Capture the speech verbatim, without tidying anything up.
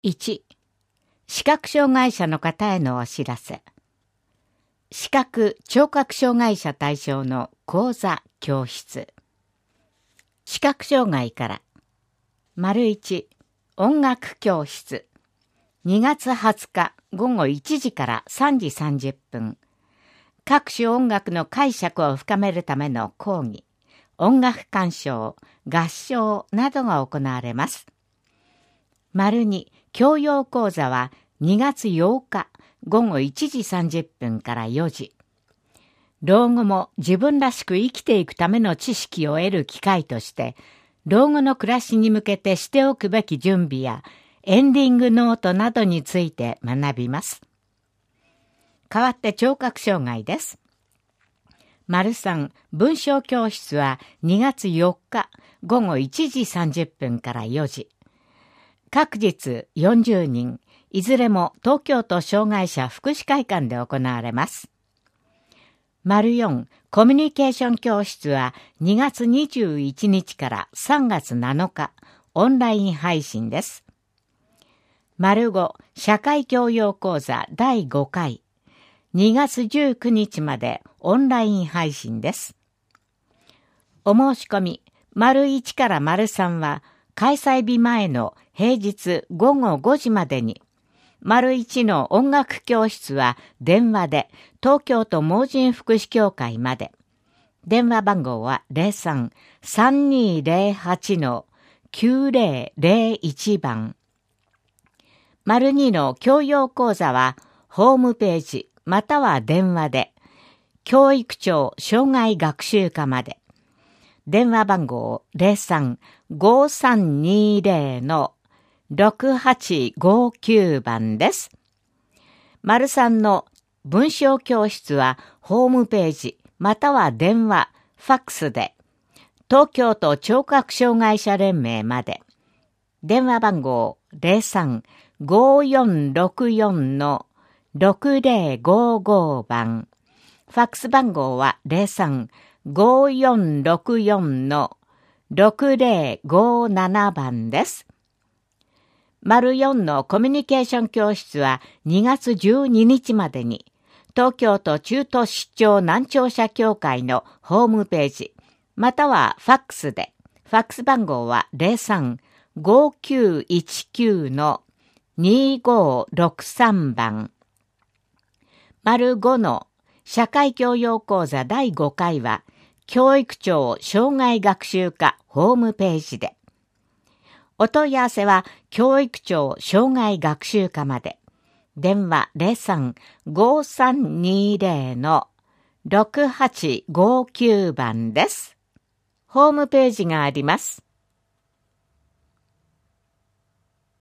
いち、視覚障害者の方へのお知らせ。視覚・聴覚障害者対象の講座・教室。視覚障害から。丸いち、音楽教室。にがつはつかごごいちじからさんじさんじゅっぷん。各種音楽の解釈を深めるための講義、音楽鑑賞、合唱などが行われます。丸に、教養講座はにがつようかごごいちじさんじゅっぷんからよじ。老後も自分らしく生きていくための知識を得る機会として、老後の暮らしに向けてしておくべき準備やエンディングノートなどについて学びます。代わって聴覚障害です。丸さん、文章教室はにがつよっかごごいちじさんじゅっぷんからよじ。各日よんじゅうにん、いずれも東京都障害者福祉会館で行われます。丸よん、コミュニケーション教室はにがつにじゅういちにちからさんがつなのか、オンライン配信です。丸ご、社会教養講座だいごかい、にがつじゅうくにちまでオンライン配信です。お申し込み、丸いちから丸さんは、開催日前の平日ごごごじまでに、丸いちの音楽教室は電話で東京都盲人福祉協会まで。電話番号は ゼロさん さんにーゼロはち きゅうぜろぜろいち 番。丸にの教養講座はホームページまたは電話で、教育庁障害学習課まで。電話番号 ゼロさん ごさんにーゼロ ろくはちごきゅう 番です。丸さんの文章教室はホームページまたは電話、ファックスで東京都聴覚障害者連盟まで。電話番号 ゼロさん ごよんろくよん ろくぜろごご 番。ファックス番号は ゼロさん ごよんろくよん ろくぜろごなな 番です。丸よんのコミュニケーション教室はにがつじゅうににちまでに東京都中途失調難聴者協会のホームページまたはファックスで、ファックス番号は ゼロさん ごきゅういちきゅう にごろくさん 番。丸ごの社会教養講座だいごかいは教育庁障害学習課ホームページで。お問い合わせは教育庁障害学習課まで。電話 ゼロさん ごさんにーゼロ ろくはちごきゅう 番です。ホームページがあります。